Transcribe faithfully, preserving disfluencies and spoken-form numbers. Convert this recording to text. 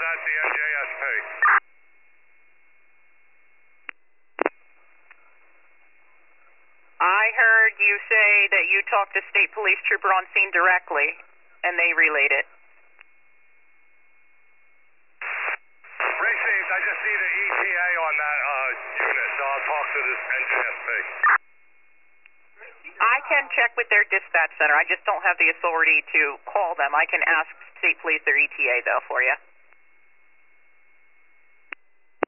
that's the N J S P. I heard you say that you talked to State Police Trooper on scene directly, and they relayed it. Received. I just need an E T A on that uh, unit, so I'll talk to this N J S P. I can check with their dispatch center. I just don't have the authority to call them. I can ask State Police their E T A, though, for you.